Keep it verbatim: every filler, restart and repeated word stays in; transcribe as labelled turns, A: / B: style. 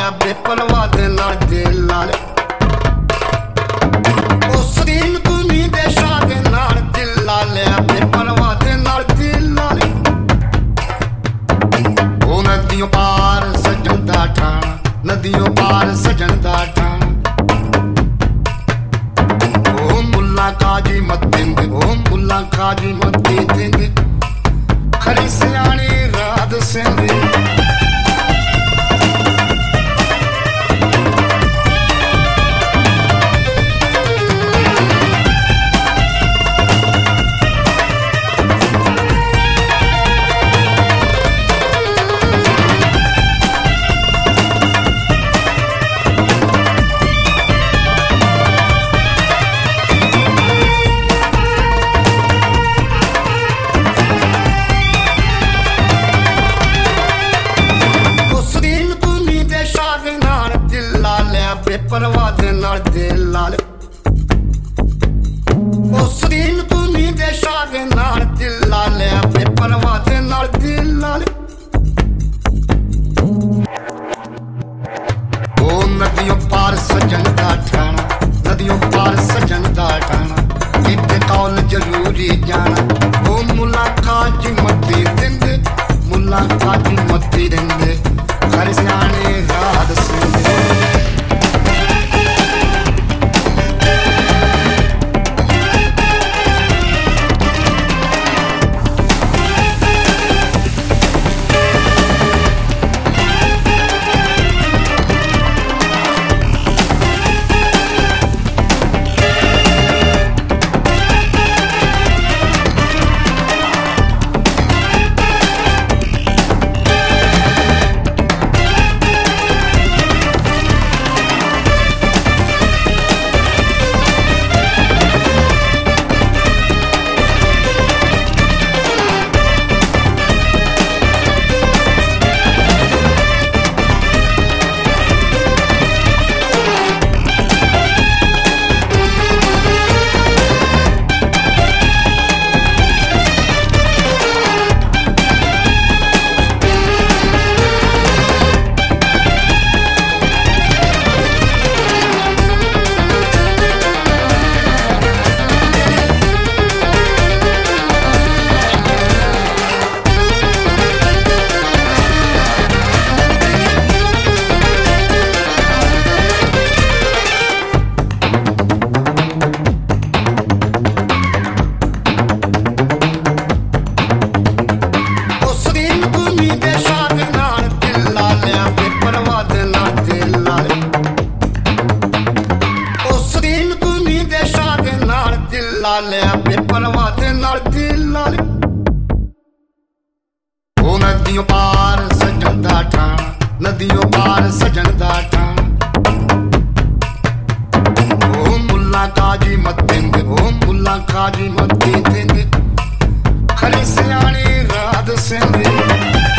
A: बेपरवाह दे नाल दिल लाले उस दिन तुमी दे शाह दे नाल दिल लाले बेपरवाह दे नाल दिल लाले ओ नदियों पार सजन दा ठाणा नदियों पार सजन दा ठाणा ओ मुल्ला काजी मत दिंदे ओ मुल्ला काजी मत दिंदे खरी सियाणी रात सिंधी बेपरवाह दे नाल दिल लाले उस दिन तुमी दे शाह दे नाल दिल लाले बेपरवाह दे नाल दिल लाले ओ नदियों पार सजन दा ठाणा नदियों पार सजन दा ठाणा इत्ते कौल जरूरी जाना ओ मुल्ला काजी मती दिंदे मुल्ला काजी मती दिंदे घर सियाणे रात सिंधे बेपरवाह दे नाल दिल लाले ओ नदियों पार सजन दा ठाणा नदियों पार सजन दा ठाणा ओ मुल्ला काजी मत दिंदे ओ मुल्ला काजी मत दिंदे खरी सियाणी रात सिंधी